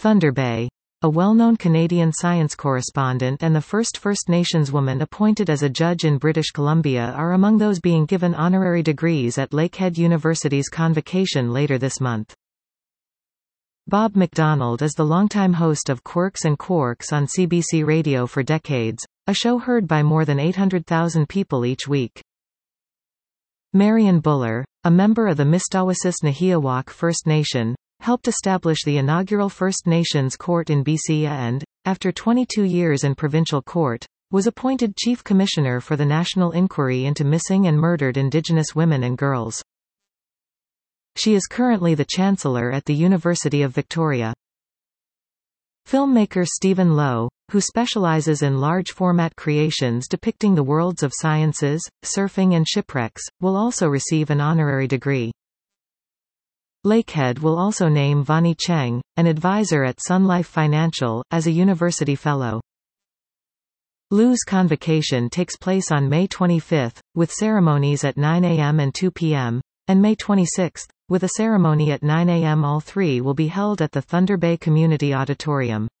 Thunder Bay. A well-known Canadian science correspondent and the first First Nations woman appointed as a judge in British Columbia are among those being given honorary degrees at Lakehead University's convocation later this month. Bob McDonald is the longtime host of Quirks and Quarks on CBC Radio for decades, a show heard by more than 800,000 people each week. Marion Buller, a member of the Mistawasis Nahiawak First Nation, helped establish the inaugural First Nations court in BC and, after 22 years in provincial court, was appointed Chief Commissioner for the National Inquiry into Missing and Murdered Indigenous Women and Girls. She is currently the Chancellor at the University of Victoria. Filmmaker Stephen Lowe, who specializes in large-format creations depicting the worlds of sciences, surfing and shipwrecks, will also receive an honorary degree. Lakehead will also name Vani Cheng, an advisor at Sun Life Financial, as a university fellow. LU's convocation takes place on May 25, with ceremonies at 9 a.m. and 2 p.m., and May 26, with a ceremony at 9 a.m. All three will be held at the Thunder Bay Community Auditorium.